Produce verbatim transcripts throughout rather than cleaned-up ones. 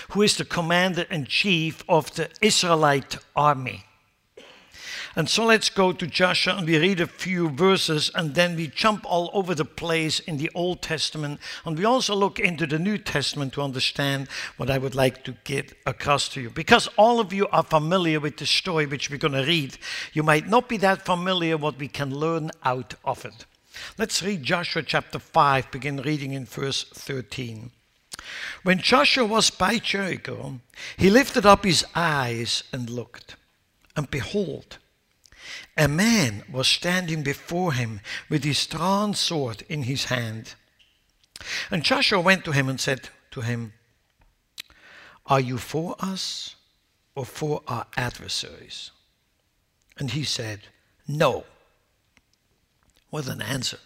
who is the commander-in-chief of the Israelite army. And so let's go to Joshua and we read a few verses and then we jump all over the place in the Old Testament. And we also look into the New Testament to understand what I would like to get across to you. Because all of you are familiar with the story which we're going to read, you might not be that familiar what we can learn out of it. Let's read Joshua chapter five, begin reading in verse thirteen. When Joshua was by Jericho, he lifted up his eyes and looked, and behold, a man was standing before him with his drawn sword in his hand. And Joshua went to him and said to him, "Are you for us or for our adversaries?" And he said, "No." What an answer.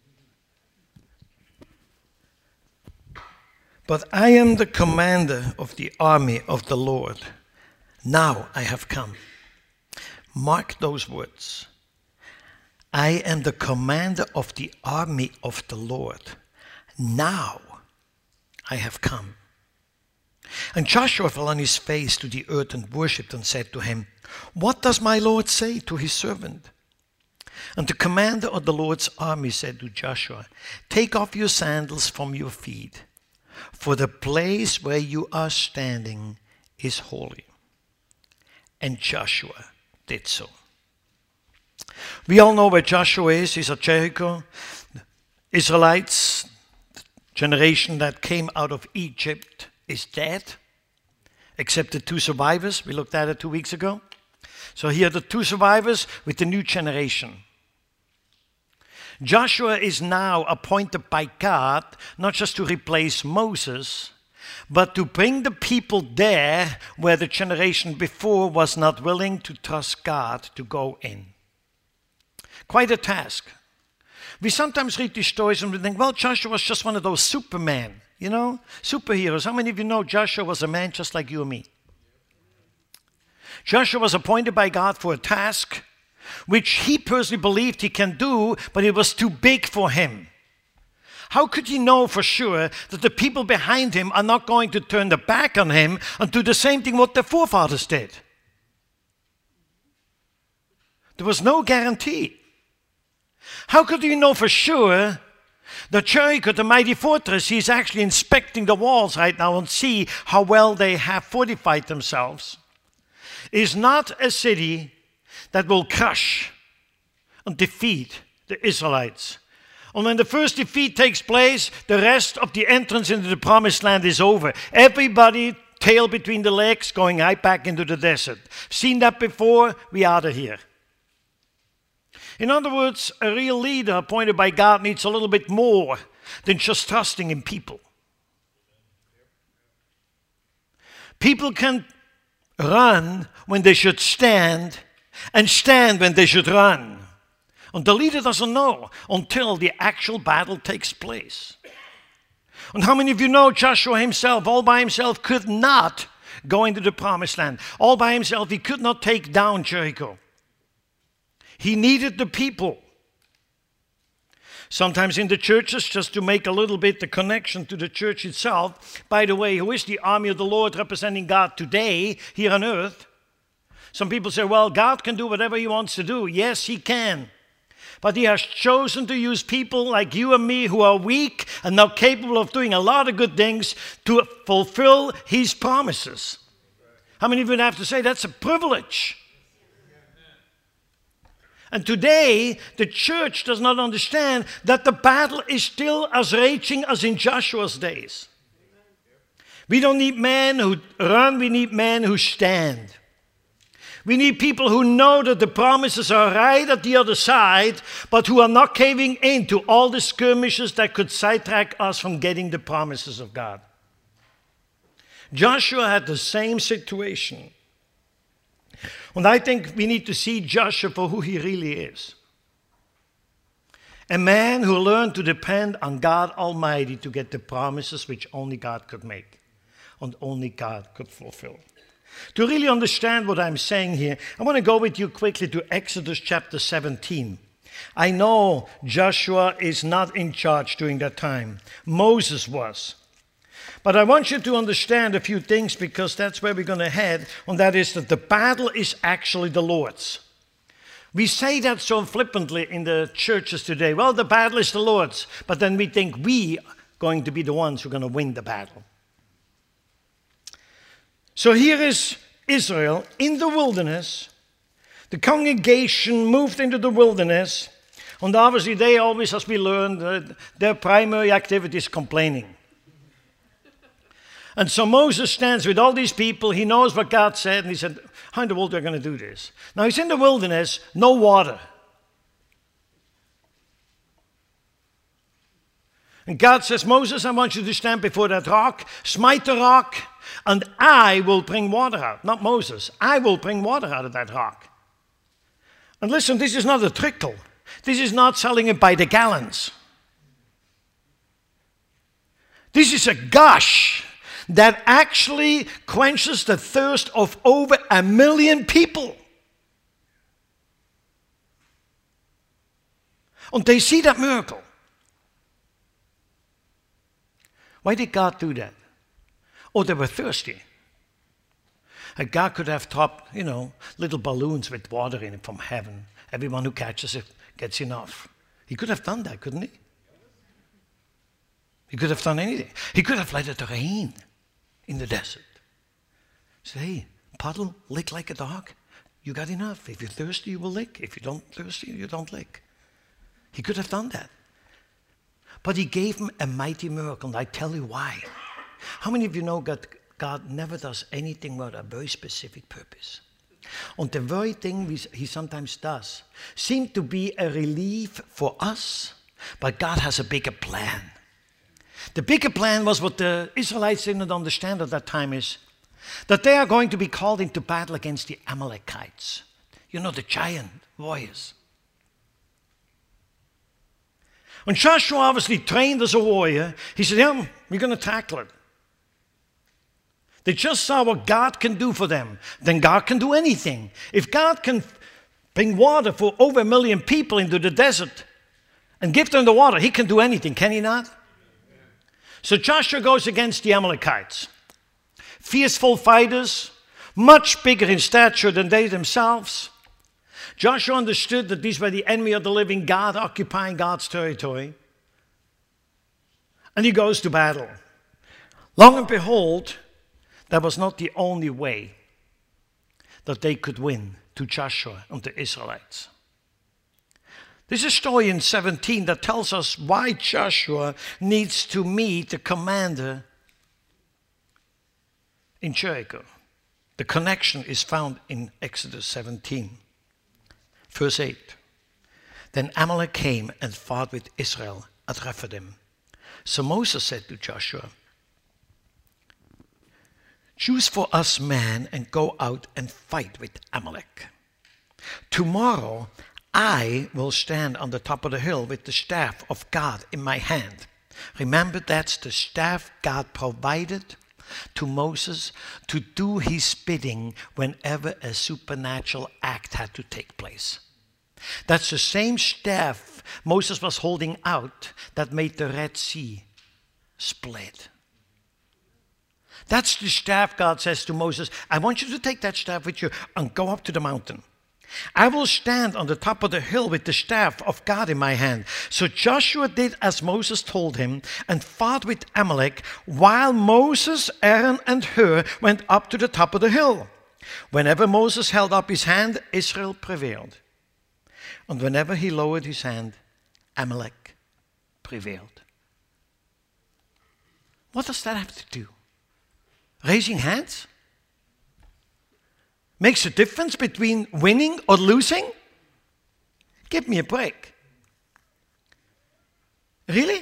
"But I am the commander of the army of the Lord. Now I have come." Mark those words. I am the commander of the army of the Lord. Now I have come. And Joshua fell on his face to the earth and worshipped and said to him, "What does my Lord say to his servant?" And the commander of the Lord's army said to Joshua, "Take off your sandals from your feet, for the place where you are standing is holy." And Joshua did so. We all know where Joshua is. He's at Jericho. The Israelites, the generation that came out of Egypt, is dead, except the two survivors. We looked at it two weeks ago. So here are the two survivors with the new generation. Joshua is now appointed by God, not just to replace Moses, but to bring the people there where the generation before was not willing to trust God to go in. Quite a task. We sometimes read these stories and we think, well, Joshua was just one of those supermen, you know, superheroes. How many of you know Joshua was a man just like you and me? Joshua was appointed by God for a task which he personally believed he can do, but it was too big for him. How could he know for sure that the people behind him are not going to turn their back on him and do the same thing what their forefathers did? There was no guarantee. How could he know for sure that Jericho, the mighty fortress, he's actually inspecting the walls right now and see how well they have fortified themselves, is not a city that will crush and defeat the Israelites. And when the first defeat takes place, the rest of the entrance into the promised land is over. Everybody tail between the legs going right back into the desert. Seen that before? We are here. In other words, a real leader appointed by God needs a little bit more than just trusting in people. People can run when they should stand and stand when they should run. And the leader doesn't know until the actual battle takes place. And how many of you know Joshua himself, all by himself, could not go into the promised land? All by himself, he could not take down Jericho. He needed the people. Sometimes in the churches, just to make a little bit the connection to the church itself, by the way, who is the army of the Lord representing God today here on earth? Some people say, well, God can do whatever he wants to do. Yes, he can. But he has chosen to use people like you and me who are weak and not capable of doing a lot of good things to fulfill his promises. How many of you would have to say that's a privilege? And today, the church does not understand that the battle is still as raging as in Joshua's days. We don't need men who run, we need men who stand. We need people who know that the promises are right at the other side, but who are not caving into all the skirmishes that could sidetrack us from getting the promises of God. Joshua had the same situation. And I think we need to see Joshua for who he really is. A man who learned to depend on God Almighty to get the promises which only God could make and only God could fulfill. To really understand what I'm saying here, I want to go with you quickly to Exodus chapter seventeen. I know Joshua is not in charge during that time. Moses was. But I want you to understand a few things, because that's where we're going to head, and that is that the battle is actually the Lord's. We say that so flippantly in the churches today. Well, the battle is the Lord's, but then we think we are going to be the ones who are going to win the battle. So here is Israel in the wilderness. The congregation moved into the wilderness, and obviously they always, as we learned, uh, their primary activity is complaining. And so Moses stands with all these people. He knows what God said, and he said, how in the world are we going to do this? Now he's in the wilderness, no water. And God says, Moses, I want you to stand before that rock, smite the rock, and I will bring water out. Not Moses. I will bring water out of that rock. And listen, this is not a trickle. This is not selling it by the gallons. This is a gush that actually quenches the thirst of over a million people. And they see that miracle. Why did God do that? Oh, they were thirsty. And God could have dropped, you know, little balloons with water in it from heaven. Everyone who catches it gets enough. He could have done that, couldn't he? He could have done anything. He could have let it rain in the desert. Say, hey, puddle, lick like a dog. You got enough. If you're thirsty, you will lick. If you don't thirsty, you don't lick. He could have done that. But he gave him a mighty miracle, and I tell you why. How many of you know that God never does anything without a very specific purpose? And the very thing we, he sometimes does seems to be a relief for us, but God has a bigger plan. The bigger plan was what the Israelites didn't understand at that time is that they are going to be called into battle against the Amalekites. You know, the giant warriors. When Joshua obviously trained as a warrior, he said, yeah, we're going to tackle it. They just saw what God can do for them. Then God can do anything. If God can bring water for over a million people into the desert and give them the water, he can do anything, can he not? So Joshua goes against the Amalekites. Fierceful fighters, much bigger in stature than they themselves. Joshua understood that these were the enemy of the living God, occupying God's territory. And he goes to battle. Long and behold, that was not the only way that they could win to Joshua and the Israelites. There's a story in seventeen that tells us why Joshua needs to meet the commander in Jericho. The connection is found in Exodus seventeen, verse eight. Then Amalek came and fought with Israel at Rephidim. So Moses said to Joshua, choose for us men and go out and fight with Amalek. Tomorrow I will stand on the top of the hill with the staff of God in my hand. Remember, that's the staff God provided to Moses to do his bidding whenever a supernatural act had to take place. That's the same staff Moses was holding out that made the Red Sea split. That's the staff God says to Moses, I want you to take that staff with you and go up to the mountain. I will stand on the top of the hill with the staff of God in my hand. So Joshua did as Moses told him and fought with Amalek, while Moses, Aaron, and Hur went up to the top of the hill. Whenever Moses held up his hand, Israel prevailed. And whenever he lowered his hand, Amalek prevailed. What does that have to do? Raising hands? Makes a difference between winning or losing? Give me a break. Really?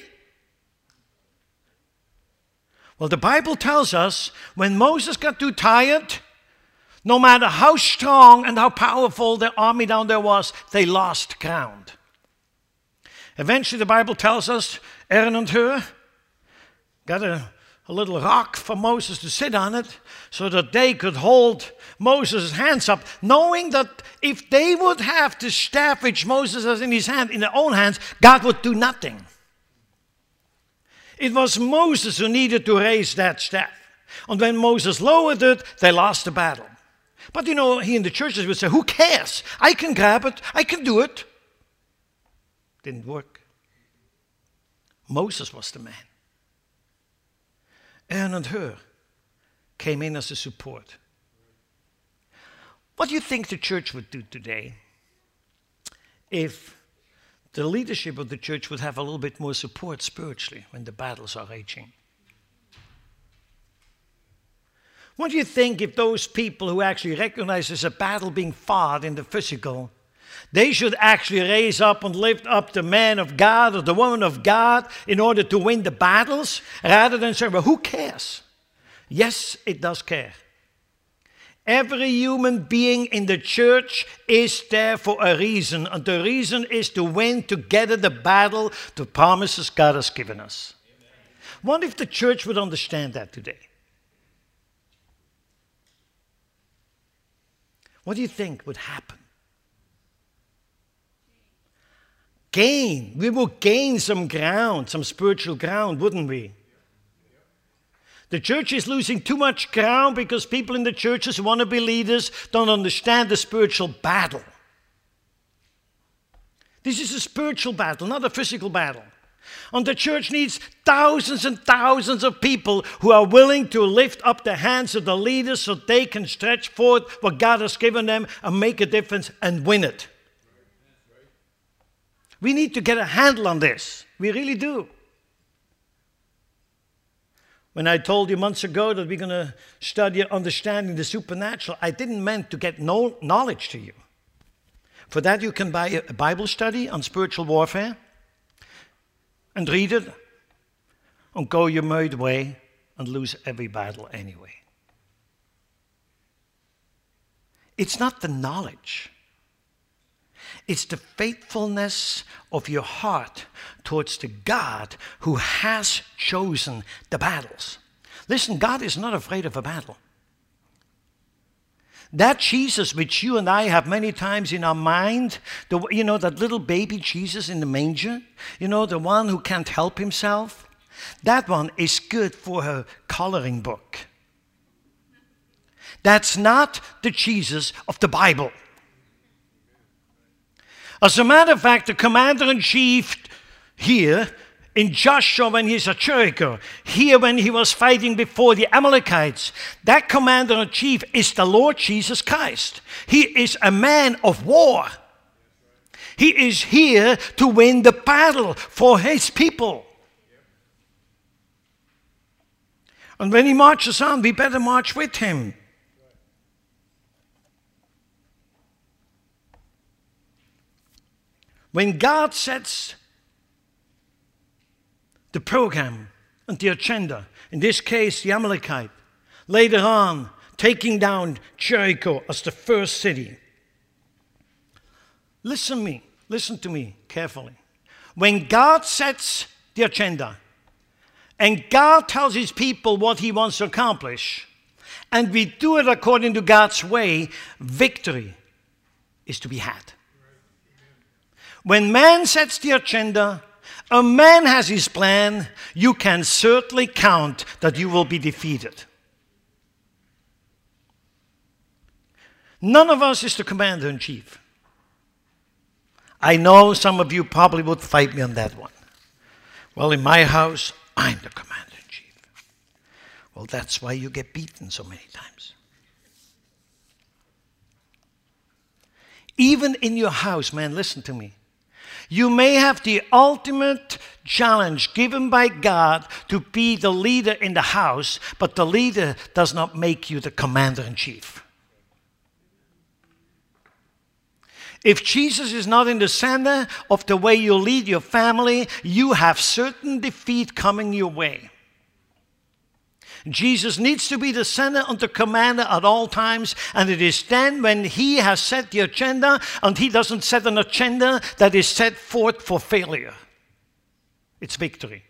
Well, the Bible tells us when Moses got too tired, no matter how strong and how powerful the army down there was, they lost ground. Eventually, the Bible tells us Aaron and Hur got a a little rock for Moses to sit on it so that they could hold Moses' hands up, knowing that if they would have the staff which Moses has in his hand, in their own hands, God would do nothing. It was Moses who needed to raise that staff. And when Moses lowered it, they lost the battle. But you know, he in the churches would say, who cares? I can grab it. I can do it. Didn't work. Moses was the man. Aaron and Hur came in as a support. What do you think the church would do today if the leadership of the church would have a little bit more support spiritually when the battles are raging? What do you think if those people who actually recognize there's a battle being fought in the physical, they should actually raise up and lift up the man of God or the woman of God in order to win the battles, rather than say, well, who cares? Yes, it does care. Every human being in the church is there for a reason, and the reason is to win together the battle, the promises God has given us. Amen. What if the church would understand that today? What do you think would happen? Gain. We will gain some ground, some spiritual ground, wouldn't we? The church is losing too much ground because people in the churches who want to be leaders don't understand the spiritual battle. This is a spiritual battle, not a physical battle. And the church needs thousands and thousands of people who are willing to lift up the hands of the leaders so they can stretch forth what God has given them and make a difference and win it. We need to get a handle on this. We really do. When I told you months ago that we're going to study understanding the supernatural, I didn't mean to get no knowledge to you. For that, you can buy a Bible study on spiritual warfare and read it and go your merry way and lose every battle anyway. It's not the knowledge. It's the faithfulness of your heart towards the God who has chosen the battles. Listen, God is not afraid of a battle. That Jesus which you and I have many times in our mind, the, you know, that little baby Jesus in the manger, you know, the one who can't help himself, that one is good for a coloring book. That's not the Jesus of the Bible. As a matter of fact, the commander-in-chief here in Joshua when he's at Jericho, here when he was fighting before the Amalekites, that commander-in-chief is the Lord Jesus Christ. He is a man of war. He is here to win the battle for his people. And when he marches on, we better march with him. When God sets the program and the agenda, in this case the Amalekite, later on taking down Jericho as the first city. Listen to me, listen to me carefully. When God sets the agenda and God tells his people what he wants to accomplish, and we do it according to God's way, victory is to be had. When man sets the agenda, a man has his plan, you can certainly count that you will be defeated. None of us is the commander-in-chief. I know some of you probably would fight me on that one. Well, in my house, I'm the commander-in-chief. Well, that's why you get beaten so many times. Even in your house, man, listen to me. You may have the ultimate challenge given by God to be the leader in the house, but the leader does not make you the commander-in-chief. If Jesus is not in the center of the way you lead your family, you have certain defeat coming your way. Jesus needs to be the center and the commander at all times, and it is then when he has set the agenda, and he doesn't set an agenda that is set forth for failure. It's victory.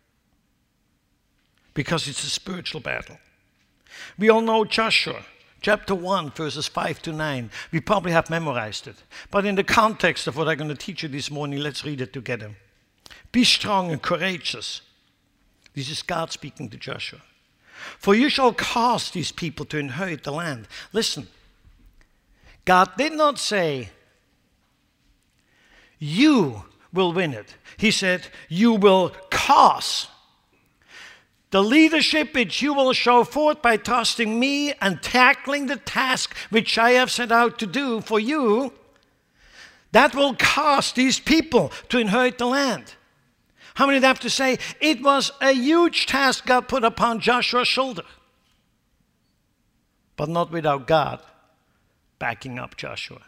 Because it's a spiritual battle. We all know Joshua, chapter one, verses five to nine. We probably have memorized it. But in the context of what I'm going to teach you this morning, let's read it together. Be strong and courageous. This is God speaking to Joshua. For you shall cause these people to inherit the land. Listen, God did not say, you will win it. He said, you will cause. The leadership which you will show forth by trusting me and tackling the task which I have set out to do for you, that will cause these people to inherit the land. How many have to say, it was a huge task God put upon Joshua's shoulder. But not without God backing up Joshua.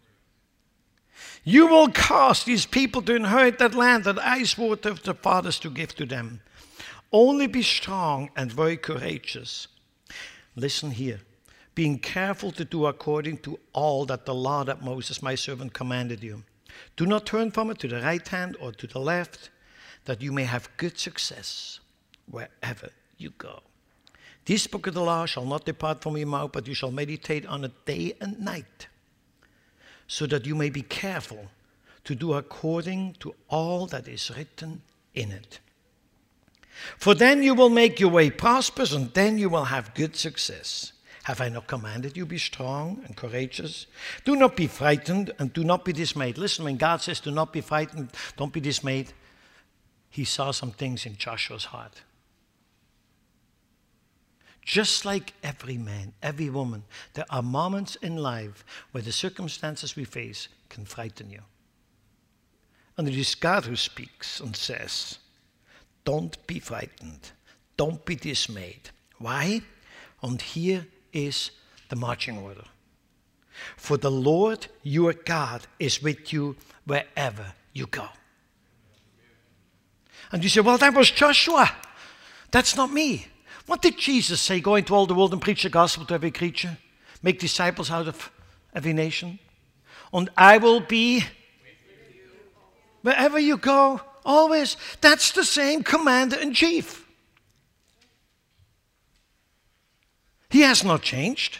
You will cause these people to inherit that land that I swore to their fathers to give to them. Only be strong and very courageous. Listen here. Being careful to do according to all that the law that Moses my servant commanded you. Do not turn from it to the right hand or to the left, that you may have good success wherever you go. This book of the law shall not depart from your mouth, but you shall meditate on it day and night, so that you may be careful to do according to all that is written in it. For then you will make your way prosperous, and then you will have good success. Have I not commanded you, be strong and courageous? Do not be frightened and do not be dismayed. Listen, when God says do not be frightened, don't be dismayed, he saw some things in Joshua's heart. Just like every man, every woman, there are moments in life where the circumstances we face can frighten you. And it is God who speaks and says, don't be frightened. Don't be dismayed. Why? And here is the marching order. For the Lord your God is with you wherever you go. And you say, well, that was Joshua. That's not me. What did Jesus say? Go into all the world and preach the gospel to every creature. Make disciples out of every nation. And I will be wherever you go, always. That's the same commander-in-chief. He has not changed.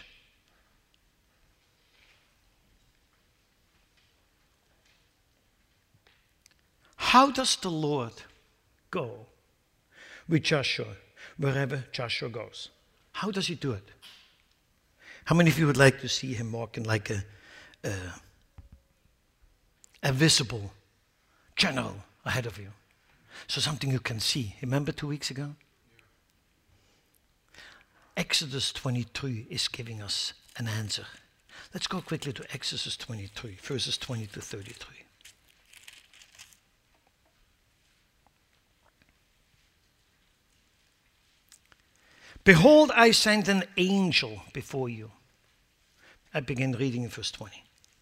How does the Lord go with Joshua wherever Joshua goes? How does he do it? How many of you would like to see him walking like a, a, a visible general ahead of you? So something you can see. Remember two weeks ago? Exodus twenty-three is giving us an answer. Let's go quickly to Exodus twenty-three, verses twenty to thirty-three. Behold, I send an angel before you. I begin reading in verse twenty.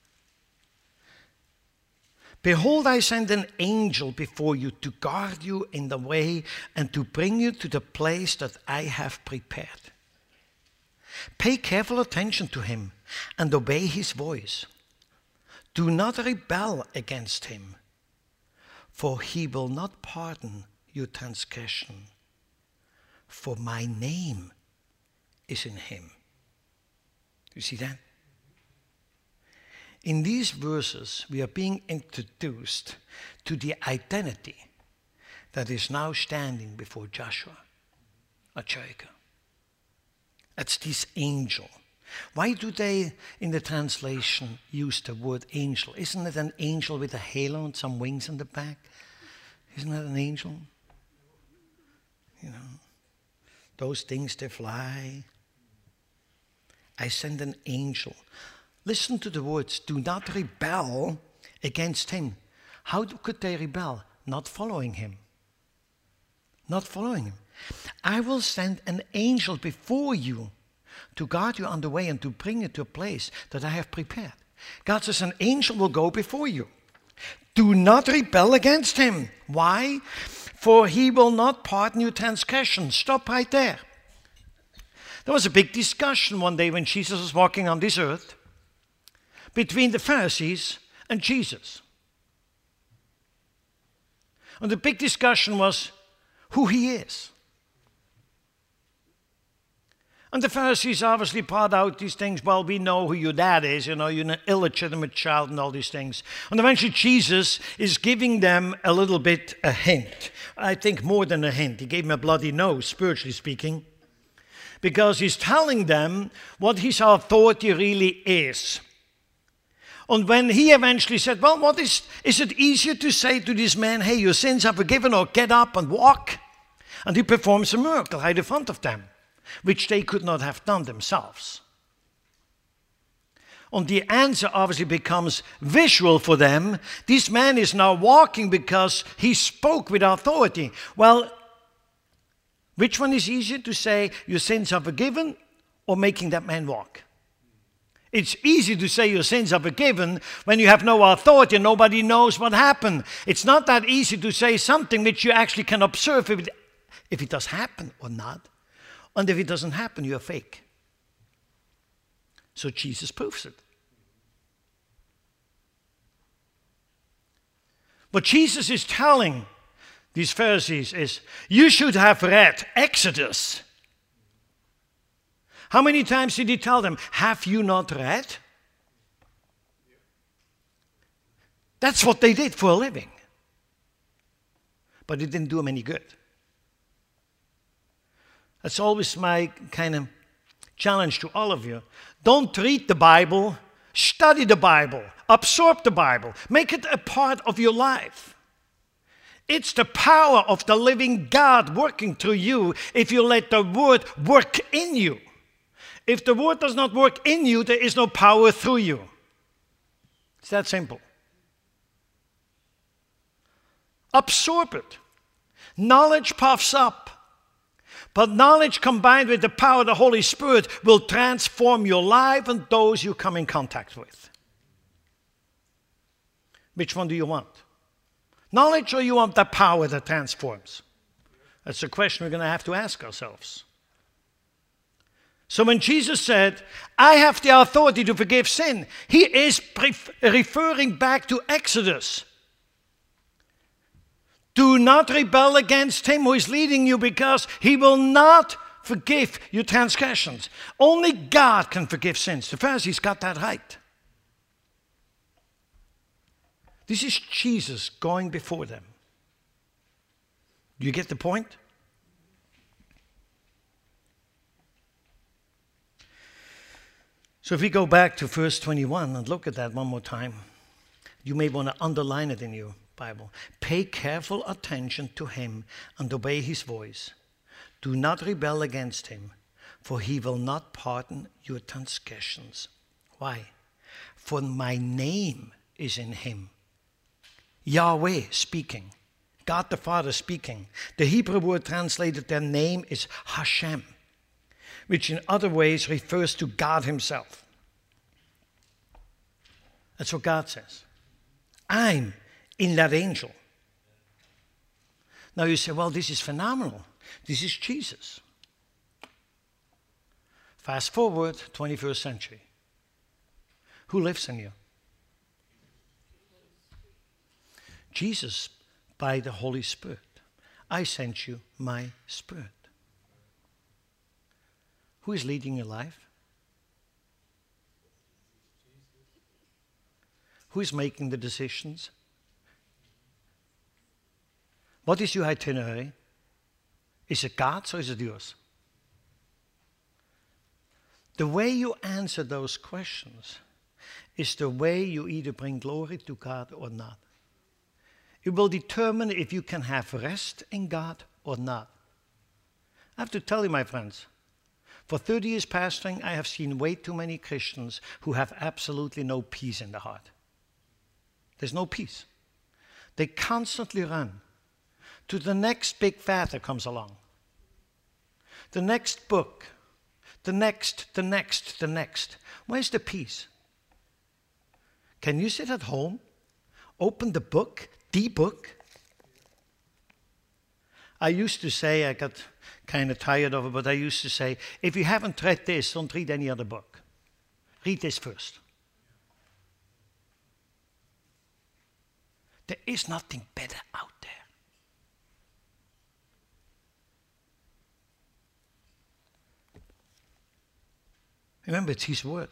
Behold, I send an angel before you to guard you in the way and to bring you to the place that I have prepared. Pay careful attention to him and obey his voice. Do not rebel against him, for he will not pardon your transgression. For my name is in him. You see that? In these verses, we are being introduced to the identity that is now standing before Joshua at Jericho. That's this angel. Why do they, in the translation, use the word angel? Isn't it an angel with a halo and some wings on the back? Isn't that an angel? You know, those things, they fly. I send an angel. Listen to the words, do not rebel against him. How could they rebel? Not following him. Not following him. I will send an angel before you to guard you on the way and to bring you to a place that I have prepared. God says an angel will go before you. Do not rebel against him. Why? For he will not pardon your transgression. Stop right there. There was a big discussion one day when Jesus was walking on this earth between the Pharisees and Jesus. And the big discussion was who he is. And the Pharisees obviously brought out these things. Well, we know who your dad is, you know, you're an illegitimate child and all these things. And eventually Jesus is giving them a little bit a hint. I think more than a hint. He gave them a bloody nose, spiritually speaking. Because he's telling them what his authority really is. And when he eventually said, well, what is, is it easier to say to this man, hey, your sins are forgiven, or get up and walk? And he performs a miracle right in front of them, which they could not have done themselves. And the answer obviously becomes visual for them. This man is now walking because he spoke with authority. Well, which one is easier to say, your sins are forgiven, or making that man walk? It's easy to say your sins are forgiven when you have no authority and nobody knows what happened. It's not that easy to say something which you actually can observe if it, if it does happen or not. And if it doesn't happen, you're fake. So Jesus proves it. What Jesus is telling these Pharisees is, you should have read Exodus. How many times did he tell them, have you not read? That's what they did for a living. But it didn't do them any good. That's always my kind of challenge to all of you. Don't read the Bible, study the Bible, absorb the Bible, make it a part of your life. It's the power of the living God working through you if you let the Word work in you. If the Word does not work in you, there is no power through you. It's that simple. Absorb it. Knowledge puffs up. But knowledge combined with the power of the Holy Spirit will transform your life and those you come in contact with. Which one do you want? Knowledge, or you want the power that transforms? That's a question we're going to have to ask ourselves. So when Jesus said, I have the authority to forgive sin, he is referring back to Exodus. Do not rebel against him who is leading you, because he will not forgive your transgressions. Only God can forgive sins. The Pharisees got that right. This is Jesus going before them. Do you get the point? So if we go back to verse twenty-one and look at that one more time, you may want to underline it in your Bible. Pay careful attention to him and obey his voice. Do not rebel against him, for he will not pardon your transgressions. Why? For my name is in him. Yahweh speaking. God the Father speaking. The Hebrew word translated their name is Hashem, which in other ways refers to God himself. That's what God says. I'm in that angel. Now you say, well, this is phenomenal. This is Jesus. Fast forward, twenty-first century. Who lives in you? Jesus, by the Holy Spirit. I sent you my Spirit. Who is leading your life? Who is making the decisions? What is your itinerary? Is it God's or is it yours? The way you answer those questions is the way you either bring glory to God or not. It will determine if you can have rest in God or not. I have to tell you, my friends, for thirty years pastoring, I have seen way too many Christians who have absolutely no peace in the heart. There's no peace. They constantly run to the next big fad that comes along. The next book. The next, the next, the next. Where's the peace? Can you sit at home, open the book, the book? I used to say, I got kind of tired of it, but I used to say, if you haven't read this, don't read any other book. Read this first. There is nothing better out there. Remember, it's his word.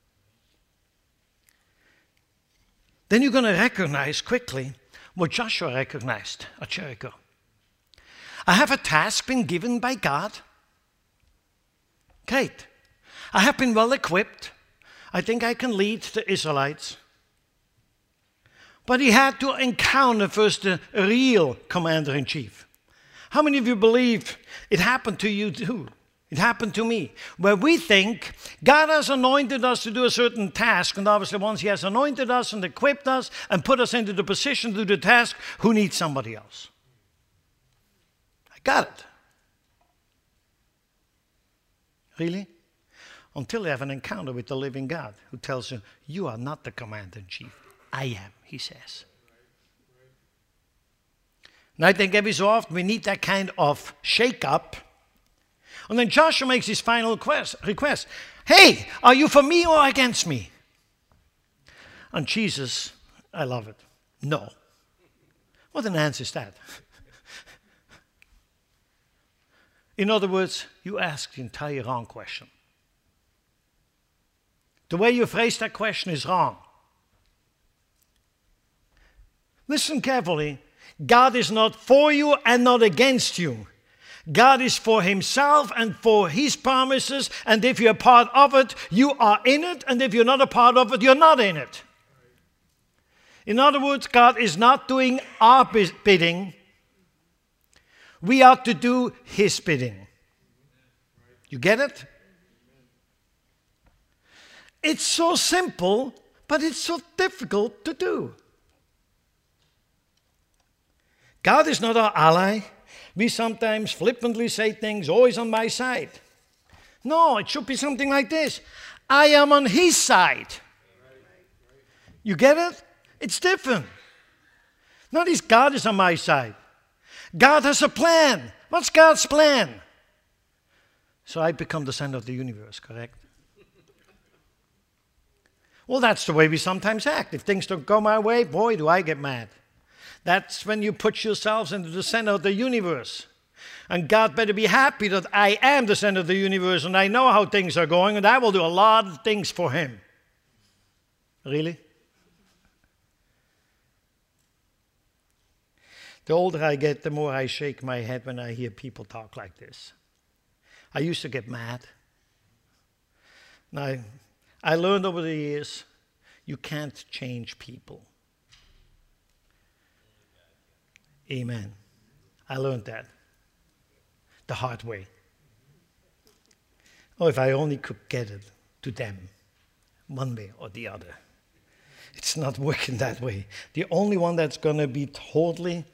Then you're going to recognize quickly what Joshua recognized at Jericho. I have a task been given by God. Great. I have been well equipped. I think I can lead the Israelites. But he had to encounter first the real commander-in-chief. How many of you believe it happened to you too? It happened to me. Where we think God has anointed us to do a certain task, and obviously once he has anointed us and equipped us and put us into the position to do the task, who needs somebody else? I got it. Really? Until you have an encounter with the living God who tells you, you are not the commander-in-chief. I am, he says. And I think every so often we need that kind of shake-up. And then Joshua makes his final quest, request. Hey, are you for me or against me? And Jesus, I love it. No. What an answer is that? In other words, you ask the entire wrong question. The way you phrase that question is wrong. Listen carefully. God is not for you and not against you. God is for himself and for his promises, and if you're part of it, you are in it, and if you're not a part of it, you're not in it. In other words, God is not doing our bidding. We are to do his bidding. You get it? It's so simple, but it's so difficult to do. God is not our ally. We sometimes flippantly say things, always on my side. No, it should be something like this. I am on his side. You get it? It's different. Not his God is on my side. God has a plan. What's God's plan? So I become the center of the universe, correct? Well, that's the way we sometimes act. If things don't go my way, boy, do I get mad. That's when you put yourselves into the center of the universe. And God better be happy that I am the center of the universe and I know how things are going and I will do a lot of things for him. Really? The older I get, the more I shake my head when I hear people talk like this. I used to get mad. Now, I learned over the years, you can't change people. Amen. I learned that the hard way. Oh, if I only could get it to them, one way or the other. It's not working that way. The only one that's going to be totally,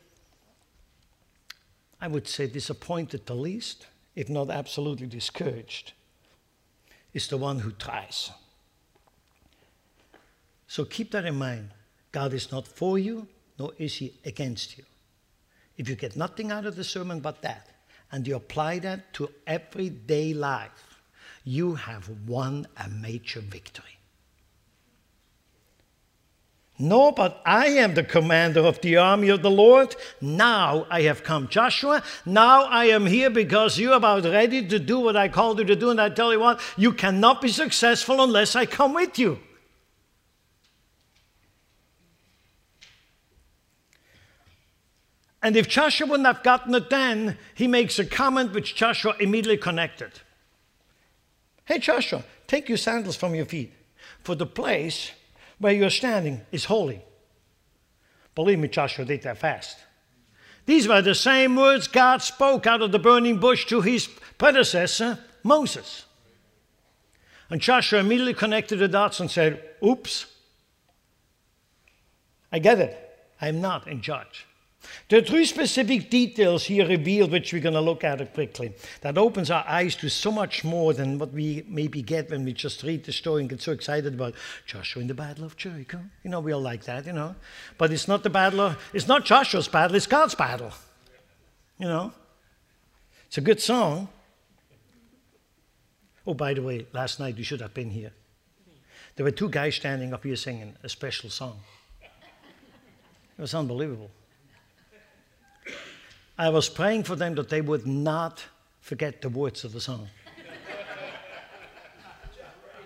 I would say, disappointed the least, if not absolutely discouraged, is the one who tries. So keep that in mind. God is not for you, nor is he against you. If you get nothing out of the sermon but that, and you apply that to everyday life, you have won a major victory. No, but I am the commander of the army of the Lord. Now I have come. Joshua, now I am here because you're about ready to do what I called you to do. And I tell you what, you cannot be successful unless I come with you. And if Joshua wouldn't have gotten it then, he makes a comment which Joshua immediately connected. Hey Joshua, take your sandals from your feet, for the place where you're standing is holy. Believe me, Joshua did that fast. These were the same words God spoke out of the burning bush to his predecessor, Moses. And Joshua immediately connected the dots and said, oops, I get it. I'm not in charge. There are three specific details here revealed, which we're going to look at quickly. That opens our eyes to so much more than what we maybe get when we just read the story and get so excited about Joshua in the Battle of Jericho. You know, we all like that, you know. But it's not the battle of, it's not Joshua's battle, it's God's battle. You know. It's a good song. Oh, by the way, last night you should have been here. There were two guys standing up here singing a special song. It was unbelievable. I was praying for them that they would not forget the words of the song.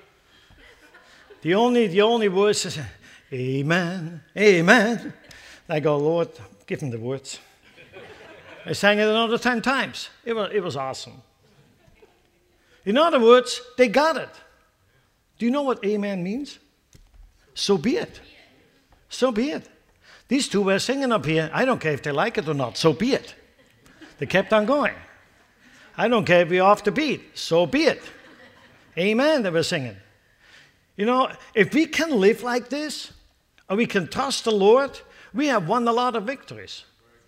The only, the only words is, amen, amen. I go, Lord, give him the words. I sang it another ten times. It was, it was awesome. In other words, they got it. Do you know what amen means? So be it. So be it. These two were singing up here. I don't care if they like it or not. So be it. They kept on going. I don't care if we're off the beat. So be it. Amen, they were singing. You know, if we can live like this, or we can trust the Lord, we have won a lot of victories.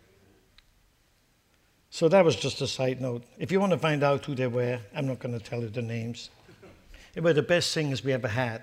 So that was just a side note. If you want to find out who they were, I'm not going to tell you the names. They were the best singers we ever had.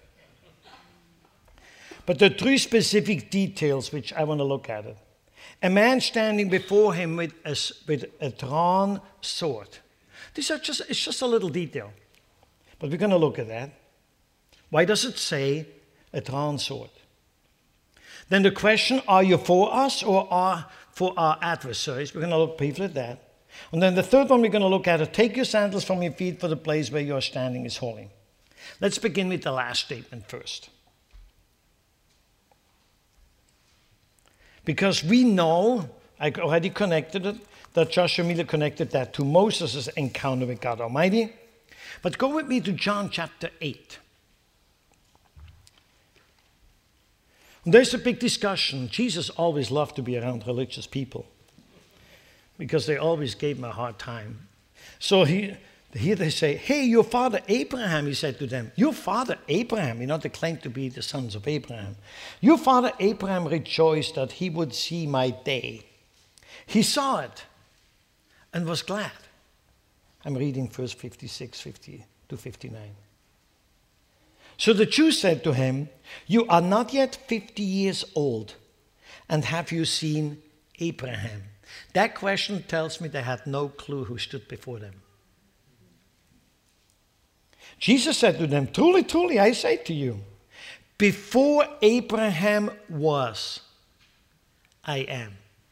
But the three specific details which I want to look at it. A man standing before him with a, with a drawn sword. These are just, it's just a little detail. But we're going to look at that. Why does it say a drawn sword? Then the question, are you for us or are for our adversaries? We're going to look briefly at that. And then the third one we're going to look at is take your sandals from your feet, for the place where you are standing is holy. Let's begin with the last statement first. Because we know, I already connected it, that Joshua Miller connected that to Moses' encounter with God Almighty. But go with me to John chapter eight. And there's a big discussion. Jesus always loved to be around religious people because they always gave him a hard time. So he, here they say, hey, your father Abraham, he said to them, your father Abraham, you know, they claim to be the sons of Abraham. Your father Abraham rejoiced that he would see my day. He saw it and was glad. I'm reading verse fifty-six, fifty to fifty-nine. So the Jews said to him, you are not yet fifty years old, and have you seen Abraham? That question tells me they had no clue who stood before them. Jesus said to them, truly, truly, I say to you, before Abraham was, I am.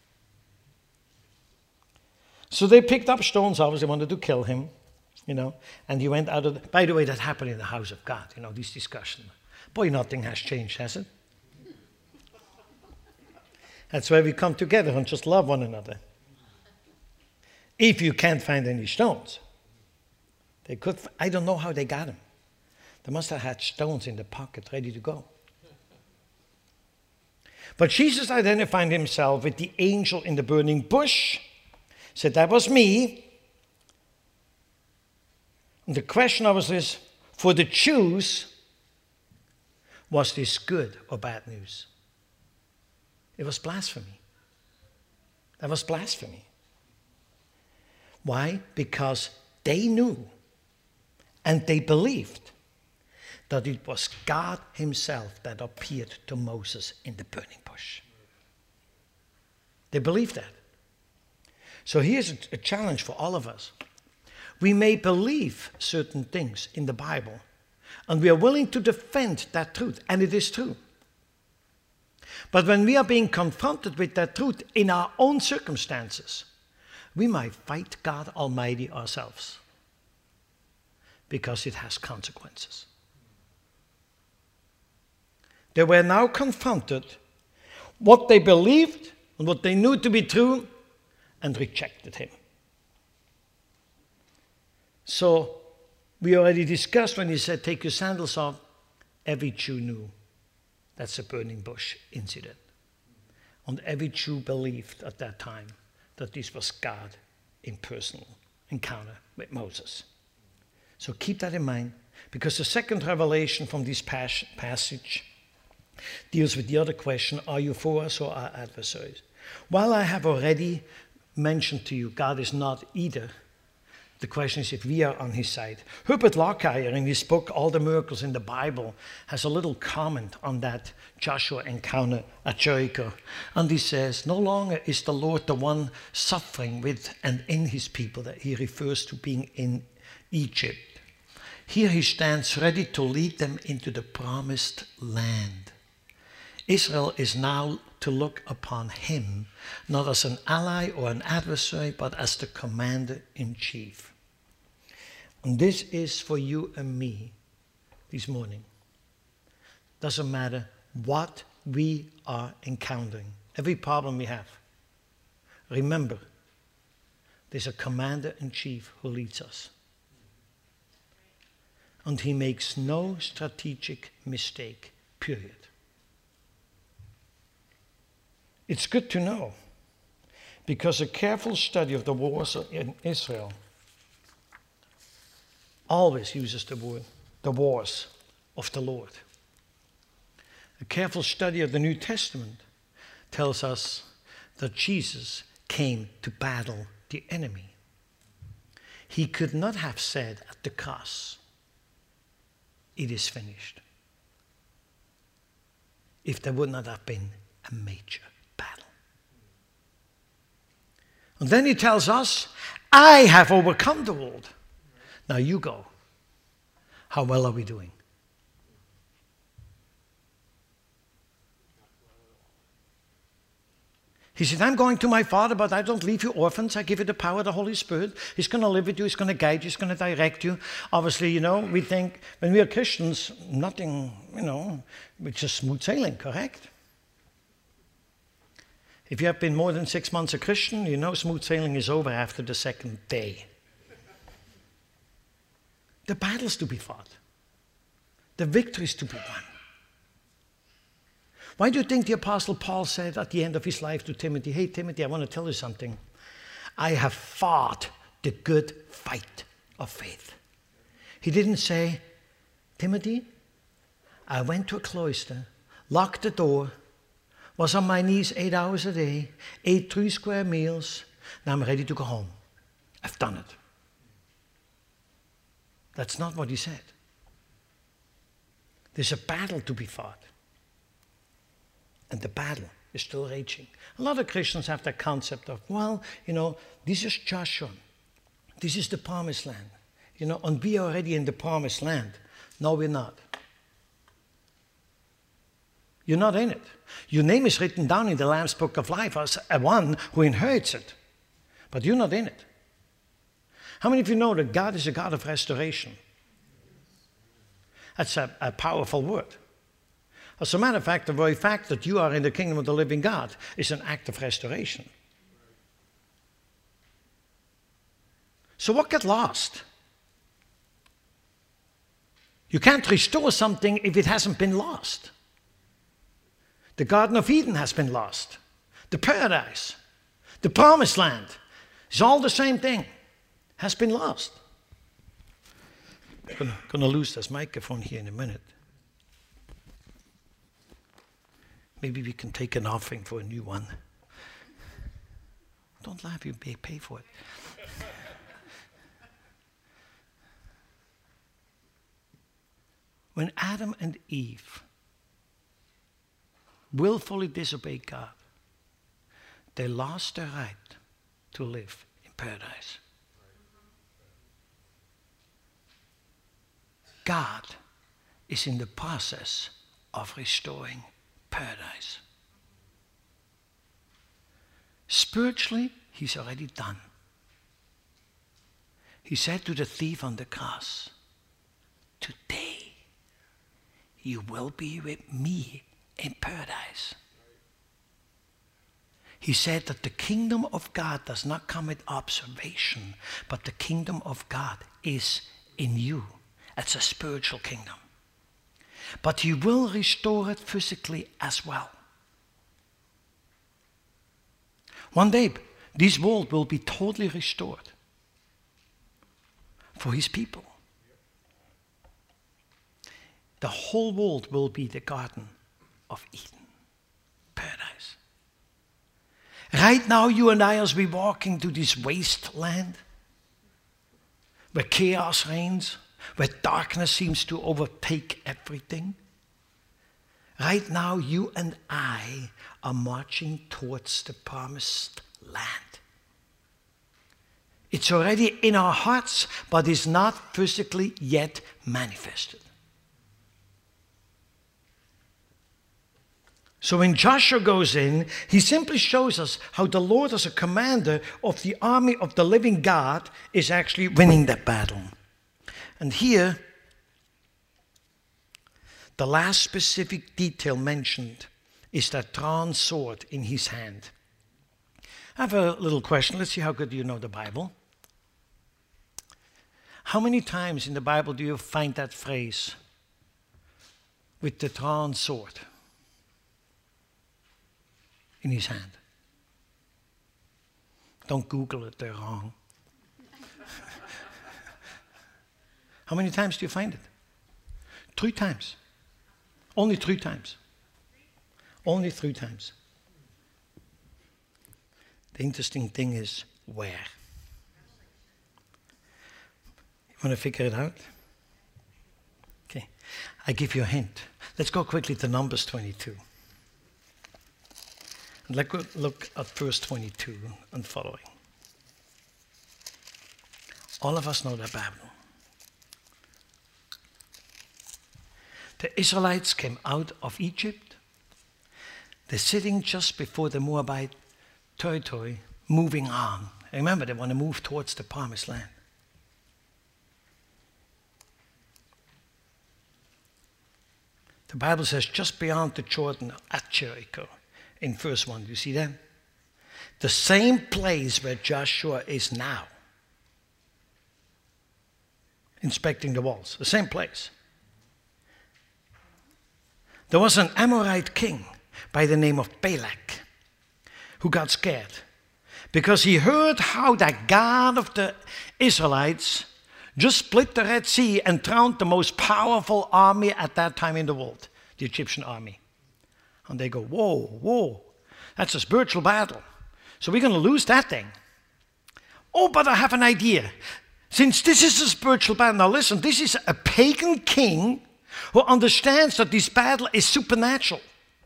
So they picked up stones, obviously wanted to kill him. You know, and he went out of the, by the way, that happened in the house of God, you know, this discussion. Boy, nothing has changed, has it? That's why we come together and just love one another. If you can't find any stones, they could, I don't know how they got them. They must have had stones in the pocket ready to go. But Jesus identified himself with the angel in the burning bush, said, that was me. And the question was this, for the Jews, was this good or bad news? It was blasphemy. That was blasphemy. Why? Because they knew and they believed that it was God himself that appeared to Moses in the burning bush. They believed that. So here's a challenge for all of us. We may believe certain things in the Bible, and we are willing to defend that truth, and it is true. But when we are being confronted with that truth in our own circumstances, we might fight God Almighty ourselves because it has consequences. They were now confronted what they believed and what they knew to be true and rejected him. So we already discussed when he said, take your sandals off, every Jew knew that's a burning bush incident. And every Jew believed at that time that this was God in personal encounter with Moses. So keep that in mind, because the second revelation from this pas- passage deals with the other question, are you for us or our adversaries? While I have already mentioned to you, God is not either. The question is if we are on his side. Herbert Lockyer, in his book, All the Miracles in the Bible, has a little comment on that Joshua encounter at Jericho. And he says, no longer is the Lord the one suffering with and in his people, that he refers to being in Egypt. Here he stands ready to lead them into the promised land. Israel is now to look upon him, not as an ally or an adversary, but as the commander-in-chief. And this is for you and me this morning. Doesn't matter what we are encountering. Every problem we have. Remember, there's a commander-in-chief who leads us. And he makes no strategic mistake, period. It's good to know, because a careful study of the wars in Israel always uses the word, the wars of the Lord. A careful study of the New Testament tells us that Jesus came to battle the enemy. He could not have said at the cross, "It is finished," if there would not have been a major battle. And then he tells us, "I have overcome the world. Now you go." How well are we doing? He said, "I'm going to my Father, but I don't leave you orphans. I give you the power of the Holy Spirit. He's going to live with you. He's going to guide you. He's going to direct you." Obviously, you know, we think when we are Christians, nothing, you know, it's just smooth sailing, correct? If you have been more than six months a Christian, you know smooth sailing is over after the second day. The battle's to be fought. The victory's to be won. Why do you think the Apostle Paul said at the end of his life to Timothy, "Hey, Timothy, I want to tell you something. I have fought the good fight of faith." He didn't say, "Timothy, I went to a cloister, locked the door, was on my knees eight hours a day, ate three square meals, now I'm ready to go home. I've done it." That's not what he said. There's a battle to be fought. And the battle is still raging. A lot of Christians have that concept of, well, you know, this is Joshua. This is the promised land. You know, and we are already in the promised land. No, we're not. You're not in it. Your name is written down in the Lamb's Book of Life as a one who inherits it. But you're not in it. How many of you know that God is a God of restoration? That's a, a powerful word. As a matter of fact, the very fact that you are in the kingdom of the living God is an act of restoration. So what got lost? You can't restore something if it hasn't been lost. The Garden of Eden has been lost. The paradise, the promised land, it's all the same thing, has been lost. I'm going to lose this microphone here in a minute. Maybe we can take an offering for a new one. Don't laugh, you may pay for it. When Adam and Eve willfully disobeyed God, they lost their right to live in paradise. God is in the process of restoring paradise. Spiritually, he's already done. He said to the thief on the cross, "Today you will be with me in paradise." He said that the kingdom of God does not come with observation, but the kingdom of God is in you. It's a spiritual kingdom. But he will restore it physically as well. One day, this world will be totally restored for his people. The whole world will be the Garden of Eden, paradise. Right now, you and I, as we walk into this wasteland, where chaos reigns, where darkness seems to overtake everything, right now, you and I are marching towards the promised land. It's already in our hearts, but is not physically yet manifested. So when Joshua goes in, he simply shows us how the Lord, as a commander of the army of the living God, is actually winning that battle. And here, The last specific detail mentioned is that drawn sword in his hand. I have a little question. Let's see how good you know the Bible. How many times in the Bible do you find that phrase, with the drawn sword in his hand? Don't Google it, they're wrong. How many times do you find it? Three times. Only three times. Only three times. The interesting thing is where. You want to figure it out? Okay. I give you a hint. Let's go quickly to Numbers twenty-two. And let's look at verse twenty-two and following. All of us know that Bible. The Israelites came out of Egypt. They're sitting just before the Moabite territory, moving on. Remember, they want to move towards the promised land. The Bible says just beyond the Jordan at Jericho, in verse one. Do you see that? The same place where Joshua is now, inspecting the walls. The same place. There was an Amorite king by the name of Balak who got scared because he heard how that God of the Israelites just split the Red Sea and drowned the most powerful army at that time in the world, the Egyptian army. And they go, whoa, whoa, that's a spiritual battle. So we're going to lose that thing. Oh, but I have an idea. Since this is a spiritual battle, now listen, this is a pagan king who understands that this battle is supernatural.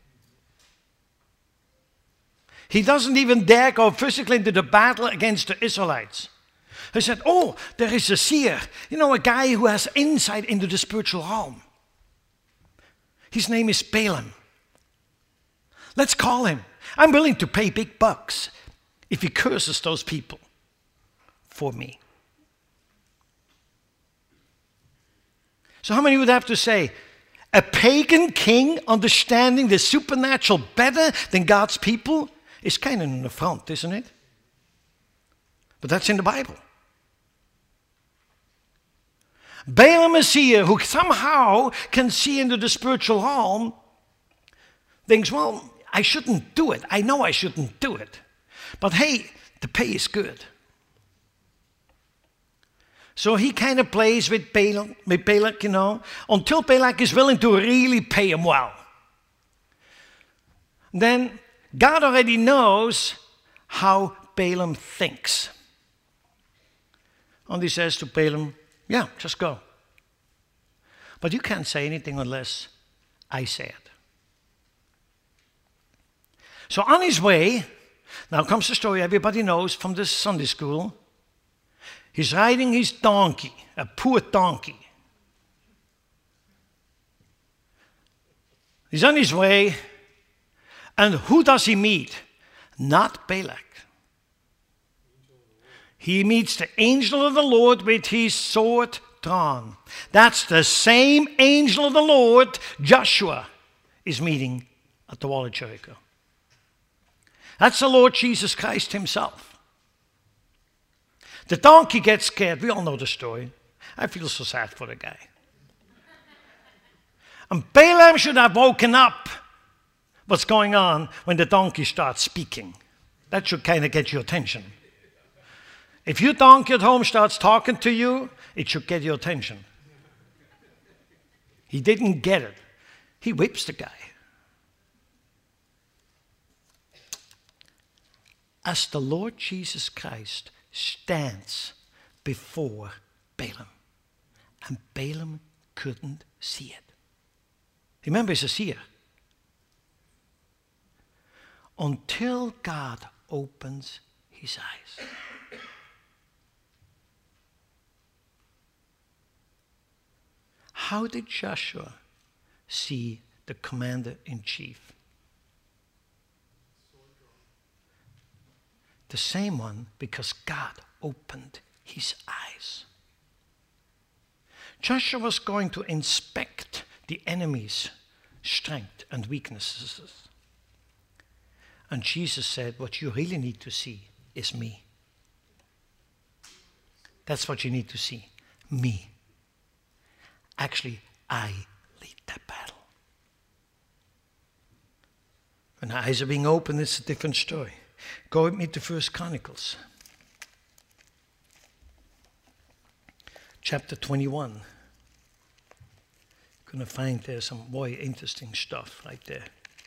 He doesn't even dare go physically into the battle against the Israelites. He said, oh, there is a seer, you know, a guy who has insight into the spiritual realm. His name is Balaam. Let's call him. I'm willing to pay big bucks if he curses those people for me. So how many would have to say, a pagan king understanding the supernatural better than God's people is kind of an affront, isn't it? But that's in the Bible. Balaam, a seer who somehow can see into the spiritual realm, thinks, well, I shouldn't do it. I know I shouldn't do it. But hey, the pay is good. So he kind of plays with Balak, with Balak, you know, until Balak is willing to really pay him well. Then God already knows how Balaam thinks. And he says to Balaam, yeah, just go. But you can't say anything unless I say it. So on his way, now comes the story everybody knows from the Sunday school. He's riding his donkey, a poor donkey. He's on his way, and who does he meet? Not Balak. He meets the angel of the Lord with his sword drawn. That's the same angel of the Lord Joshua is meeting at the wall of Jericho. That's the Lord Jesus Christ himself. The donkey gets scared. We all know the story. I feel so sad for the guy. And Balaam should have woken up what's going on when the donkey starts speaking. That should kind of get your attention. If your donkey at home starts talking to you, it should get your attention. He didn't get it. He whips the guy. As the Lord Jesus Christ stands before Balaam, and Balaam couldn't see it. Remember, he's a seer. Until God opens his eyes. How did Joshua see the commander-in-chief? The same one, because God opened his eyes. Joshua was going to inspect the enemy's strength and weaknesses. And Jesus said, what you really need to see is me. That's what you need to see, me. Actually, I lead that battle. When eyes are being opened, it's a different story. Go with me to First Chronicles. Chapter twenty-one. You're going to find there some very interesting stuff right there.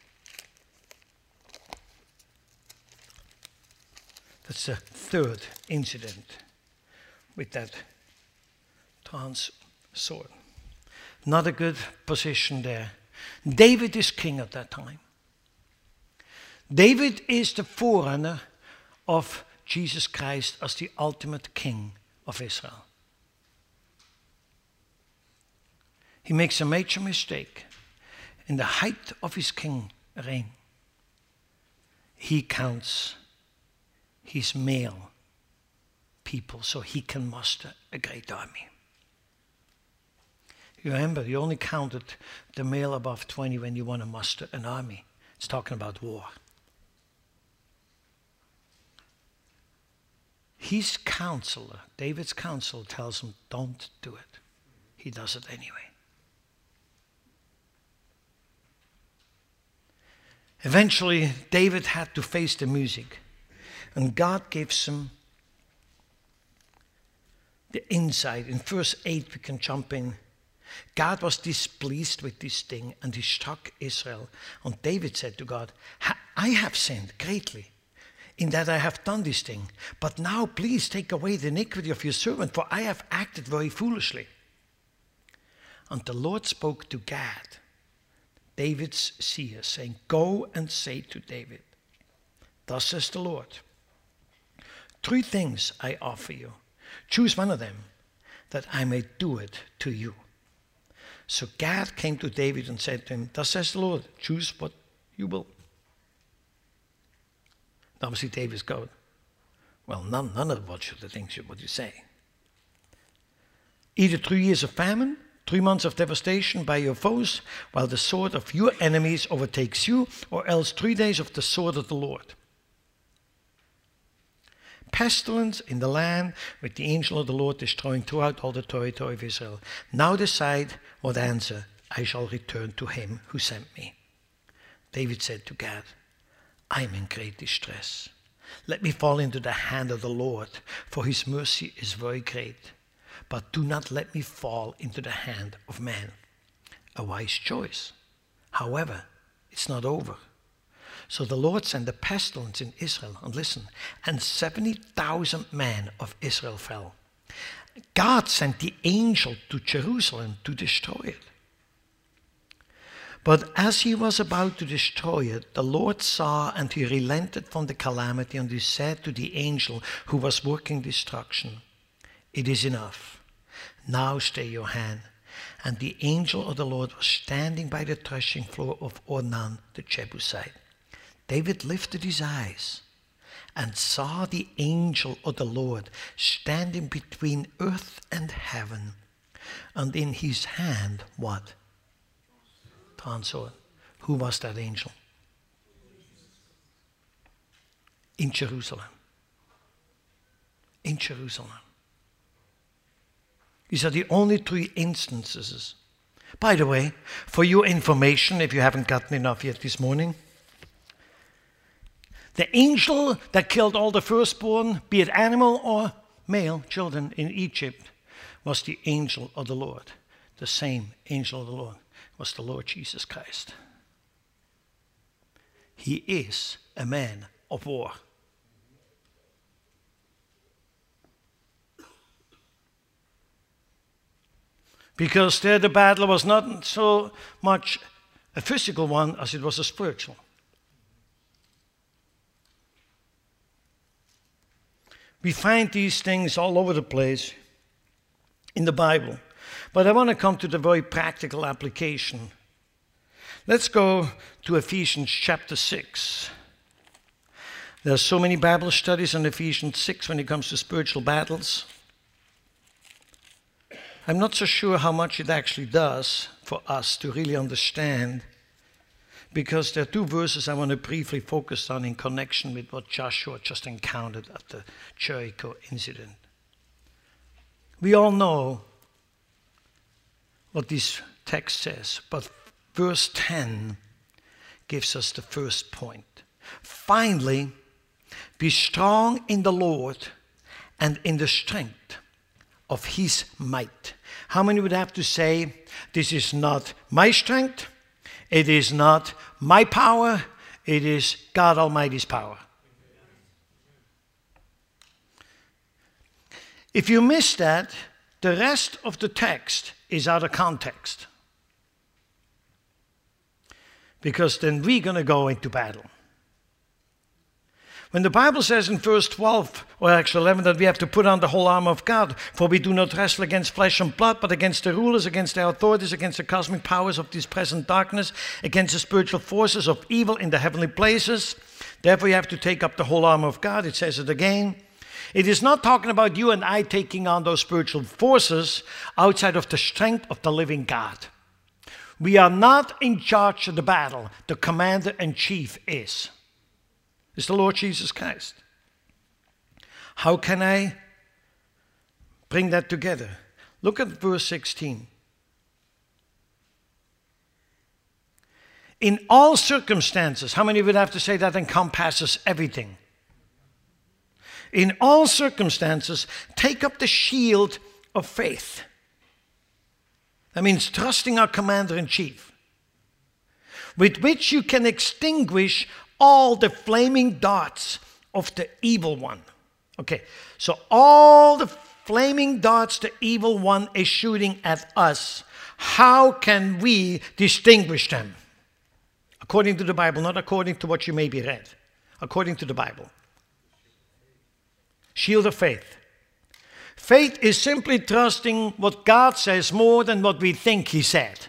That's the third incident with that trans sword. Not a good position there. David is king at that time. David is the forerunner of Jesus Christ as the ultimate king of Israel. He makes a major mistake. In the height of his king reign, he counts his male people so he can muster a great army. You remember, you only counted the male above twenty when you want to muster an army. It's talking about war. His counselor, David's counsel, tells him, don't do it. He does it anyway. Eventually, David had to face the music. And God gives him the insight. In verse eight, we can jump in. God was displeased with this thing, and he struck Israel. And David said to God, I have sinned greatly in that I have done this thing. But now please take away the iniquity of your servant, for I have acted very foolishly. And the Lord spoke to Gad, David's seer, saying, go and say to David, thus says the Lord, three things I offer you. Choose one of them, that I may do it to you. So Gad came to David and said to him, thus says the Lord, choose what you will. Obviously David's going, well, none, none of what the things you, what you say. Either three years of famine, three months of devastation by your foes, while the sword of your enemies overtakes you, or else three days of the sword of the Lord. Pestilence in the land, with the angel of the Lord destroying throughout all the territory of Israel. Now decide what answer I shall return to him who sent me. David said to Gad, I am in great distress. Let me fall into the hand of the Lord, for his mercy is very great. But do not let me fall into the hand of man. A wise choice. However, it's not over. So the Lord sent a pestilence in Israel, and listen, and seventy thousand men of Israel fell. God sent the angel to Jerusalem to destroy it. But as he was about to destroy it, the Lord saw, and he relented from the calamity, and he said to the angel who was working destruction, it is enough. Now stay your hand. And the angel of the Lord was standing by the threshing floor of Ornan the Jebusite. David lifted his eyes and saw the angel of the Lord standing between earth and heaven, and in his hand what? Drawn sword. Who was that angel? In Jerusalem. In Jerusalem. These are the only three instances. By the way, for your information, if you haven't gotten enough yet this morning, the angel that killed all the firstborn, be it animal or male children in Egypt, was the angel of the Lord. The same angel of the Lord was the Lord Jesus Christ. He is a man of war. Because there the battle was not so much a physical one as it was a spiritual. We find these things all over the place in the Bible. But I want to come to the very practical application. Let's go to Ephesians chapter six. There are so many Bible studies on Ephesians six when it comes to spiritual battles. I'm not so sure how much it actually does for us to really understand, because there are two verses I want to briefly focus on in connection with what Joshua just encountered at the Jericho incident. We all know what this text says, but verse ten gives us the first point. Finally, be strong in the Lord and in the strength of his might. How many would have to say, this is not my strength, it is not my power, it is God Almighty's power? If you miss that, the rest of the text is out of context. Because then we're going to go into battle. When the Bible says in verse twelve, or actually eleven, that we have to put on the whole armor of God, for we do not wrestle against flesh and blood, but against the rulers, against the authorities, against the cosmic powers of this present darkness, against the spiritual forces of evil in the heavenly places. Therefore you have to take up the whole armor of God. It says it again. It is not talking about you and I taking on those spiritual forces outside of the strength of the living God. We are not in charge of the battle. The commander-in-chief is. It's the Lord Jesus Christ. How can I bring that together? Look at verse sixteen. In all circumstances, how many would have to say that encompasses everything? In all circumstances, take up the shield of faith. That means trusting our commander-in-chief, with which you can extinguish all the flaming darts of the evil one. Okay, so all the flaming darts the evil one is shooting at us, how can we distinguish them? According to the Bible, not according to what you maybe read. According to the Bible. Shield of faith. Faith is simply trusting what God says more than what we think he said.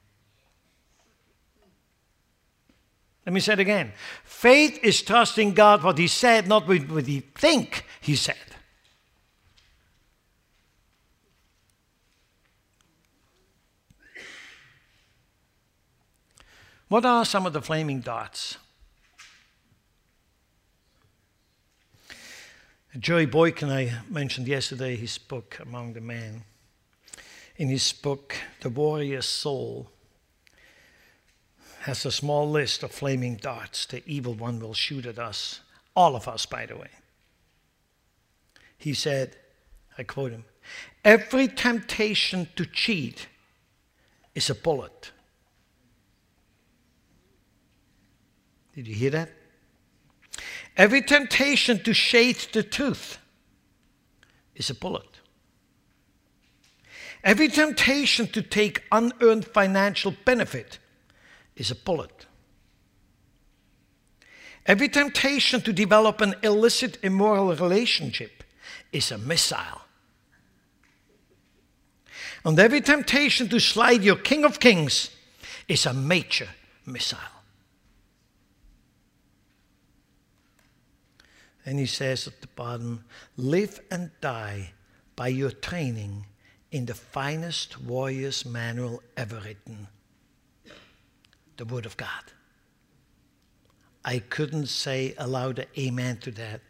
Let me say it again. Faith is trusting God what he said, not what we think he said. What are some of the flaming darts? Joey Boykin, I mentioned yesterday his book, Among the Men. In his book, The Warrior's Soul, has a small list of flaming darts the evil one will shoot at us. All of us, by the way. He said, I quote him, every temptation to cheat is a bullet. Did you hear that? Every temptation to shade the truth is a bullet. Every temptation to take unearned financial benefit is a bullet. Every temptation to develop an illicit, immoral relationship is a missile. And every temptation to slide your King of Kings is a major missile. And he says at the bottom, live and die by your training in the finest warrior's manual ever written, the Word of God. I couldn't say a louder amen to that.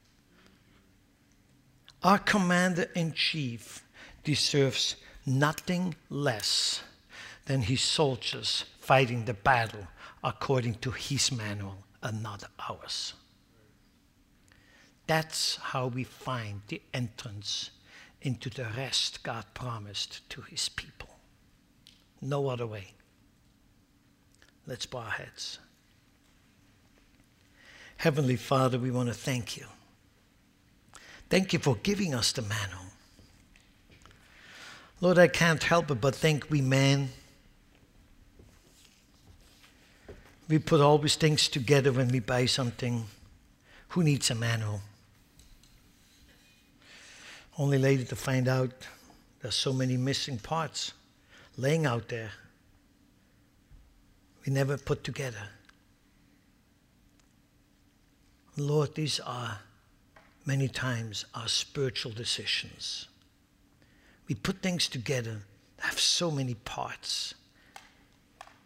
Our commander-in-chief deserves nothing less than his soldiers fighting the battle according to his manual and not ours. That's how we find the entrance into the rest God promised to his people. No other way. Let's bow our heads. Heavenly Father, we want to thank you. Thank you for giving us the manual. Lord, I can't help it but think we men, we put always things together when we buy something. Who needs a manual? Only later to find out there's so many missing parts laying out there. We never put together. Lord, these are many times our spiritual decisions. We put things together that have so many parts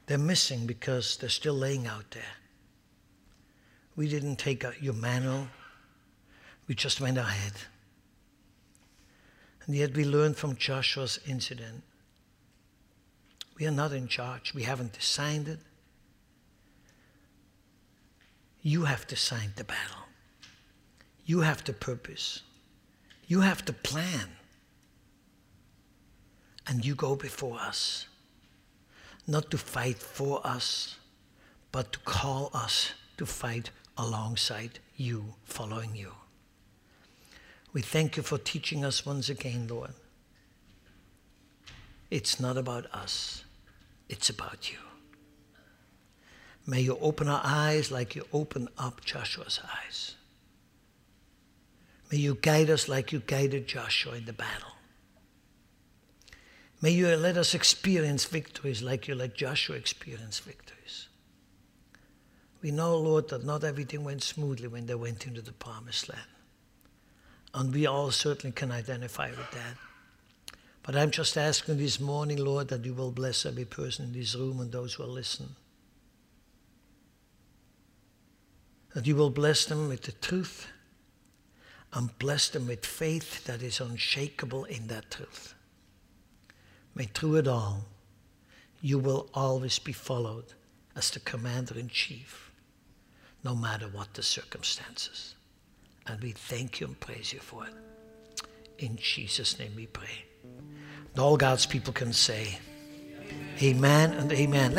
They're missing because they're still laying out there. We didn't take a, your manual. We just went ahead. And yet we learned from Joshua's incident. We are not in charge. We haven't designed it. You have designed the battle. You have the purpose. You have the plan. And you go before us. Not to fight for us, but to call us to fight alongside you, following you. We thank you for teaching us once again, Lord. It's not about us. It's about you. May you open our eyes like you opened up Joshua's eyes. May you guide us like you guided Joshua in the battle. May you let us experience victories like you let Joshua experience victories. We know, Lord, that not everything went smoothly when they went into the promised land. And we all certainly can identify with that. But I'm just asking this morning, Lord, that you will bless every person in this room and those who are listening. That you will bless them with the truth and bless them with faith that is unshakable in that truth. May through it all, you will always be followed as the commander-in-chief, no matter what the circumstances. And we thank you and praise you for it. In Jesus' name we pray. And all God's people can say, amen and amen.